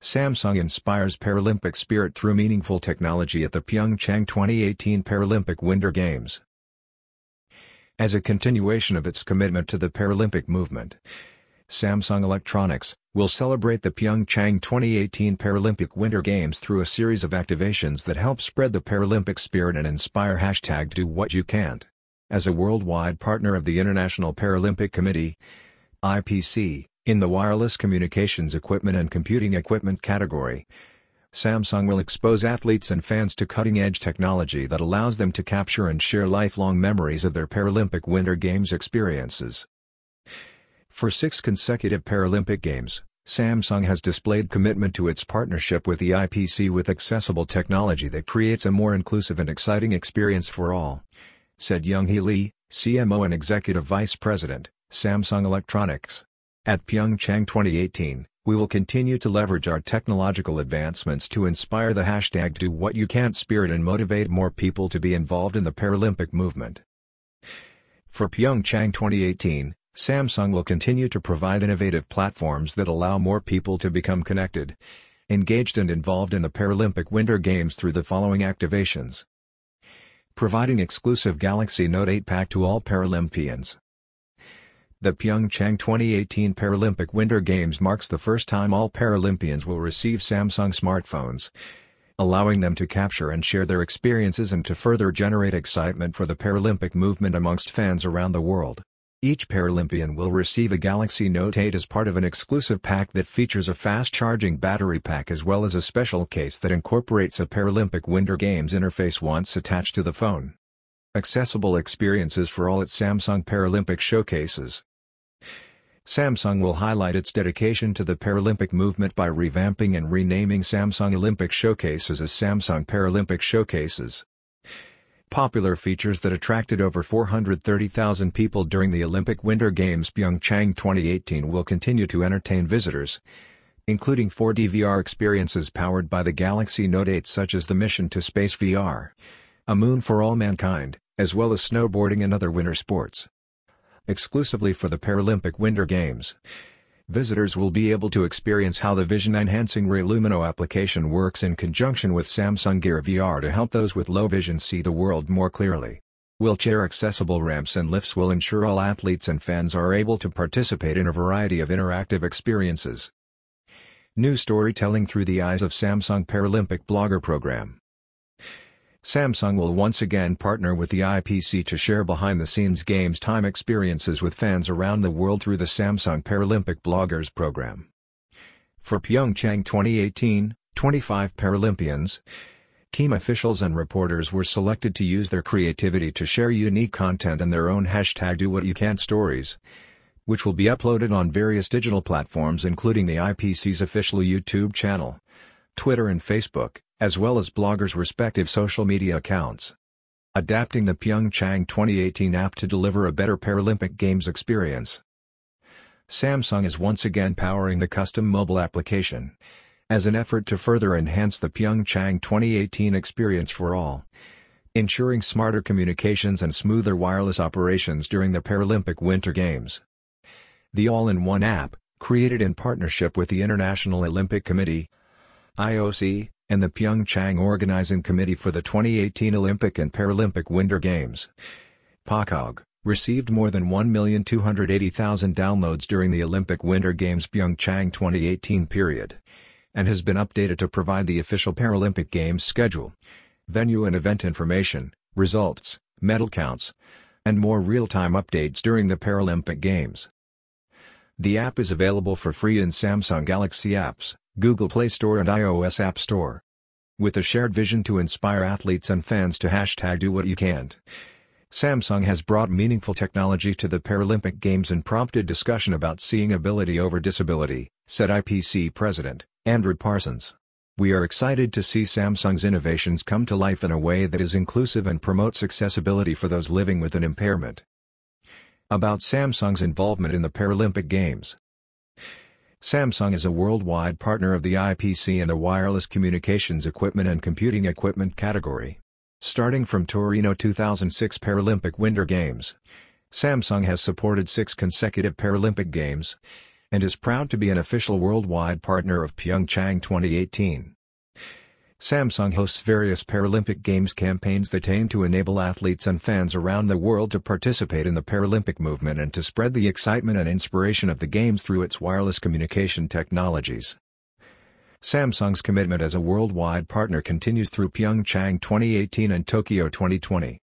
Samsung inspires Paralympic spirit through meaningful technology at the Pyeongchang 2018 Paralympic Winter Games. As a continuation of its commitment to the Paralympic movement, Samsung Electronics will celebrate the Pyeongchang 2018 Paralympic Winter Games through a series of activations that help spread the Paralympic spirit and inspire #DoWhatYouCan't. As a worldwide partner of the International Paralympic Committee (IPC), in the wireless communications equipment and computing equipment category, Samsung will expose athletes and fans to cutting-edge technology that allows them to capture and share lifelong memories of their Paralympic Winter Games experiences. For 6 consecutive Paralympic Games, Samsung has displayed commitment to its partnership with the IPC with accessible technology that creates a more inclusive and exciting experience for all, said Young-hee Lee, CMO and Executive Vice President, Samsung Electronics. At Pyeongchang 2018, we will continue to leverage our technological advancements to inspire the #DoWhatYouCan't spirit and motivate more people to be involved in the Paralympic movement. For Pyeongchang 2018, Samsung will continue to provide innovative platforms that allow more people to become connected, engaged and involved in the Paralympic Winter Games through the following activations. Providing exclusive Galaxy Note 8 pack to all Paralympians. The Pyeongchang 2018 Paralympic Winter Games marks the first time all Paralympians will receive Samsung smartphones, allowing them to capture and share their experiences and to further generate excitement for the Paralympic movement amongst fans around the world. Each Paralympian will receive a Galaxy Note 8 as part of an exclusive pack that features a fast-charging battery pack as well as a special case that incorporates a Paralympic Winter Games interface once attached to the phone. Accessible experiences for all at Samsung Paralympic Showcases. Samsung will highlight its dedication to the Paralympic movement by revamping and renaming Samsung Olympic Showcases as Samsung Paralympic Showcases. Popular features that attracted over 430,000 people during the Olympic Winter Games Pyeongchang 2018 will continue to entertain visitors, including 4D VR experiences powered by the Galaxy Note 8 such as the Mission to Space VR, A Moon for All Mankind, as well as snowboarding and other winter sports. Exclusively for the Paralympic Winter Games, visitors will be able to experience how the vision-enhancing RayLumino application works in conjunction with Samsung Gear VR to help those with low vision see the world more clearly. Wheelchair-accessible ramps and lifts will ensure all athletes and fans are able to participate in a variety of interactive experiences. New storytelling through the eyes of Samsung Paralympic Blogger Program. Samsung will once again partner with the IPC to share behind-the-scenes games time experiences with fans around the world through the Samsung Paralympic Bloggers Program. For Pyeongchang 2018, 25 Paralympians, team officials and reporters were selected to use their creativity to share unique content and their own #DoWhatYouCan't stories, which will be uploaded on various digital platforms including the IPC's official YouTube channel, Twitter and Facebook, as well as bloggers' respective social media accounts. Adapting the Pyeongchang 2018 app to deliver a better Paralympic Games experience. Samsung is once again powering the custom mobile application, as an effort to further enhance the Pyeongchang 2018 experience for all, ensuring smarter communications and smoother wireless operations during the Paralympic Winter Games. The all-in-one app, created in partnership with the International Olympic Committee, IOC, and the Pyeongchang Organizing Committee for the 2018 Olympic and Paralympic Winter Games, POCOG, received more than 1,280,000 downloads during the Olympic Winter Games Pyeongchang 2018 period, and has been updated to provide the official Paralympic Games schedule, venue and event information, results, medal counts, and more real-time updates during the Paralympic Games. The app is available for free in Samsung Galaxy Apps, Google Play Store and iOS App Store. With a shared vision to inspire athletes and fans to #DoWhatYouCan't, Samsung has brought meaningful technology to the Paralympic Games and prompted discussion about seeing ability over disability, said IPC President Andrew Parsons. We are excited to see Samsung's innovations come to life in a way that is inclusive and promotes accessibility for those living with an impairment. About Samsung's involvement in the Paralympic Games. Samsung is a worldwide partner of the IPC in the wireless communications equipment and computing equipment category. Starting from Torino 2006 Paralympic Winter Games, Samsung has supported 6 consecutive Paralympic Games, and is proud to be an official worldwide partner of Pyeongchang 2018. Samsung hosts various Paralympic Games campaigns that aim to enable athletes and fans around the world to participate in the Paralympic movement and to spread the excitement and inspiration of the Games through its wireless communication technologies. Samsung's commitment as a worldwide partner continues through Pyeongchang 2018 and Tokyo 2020.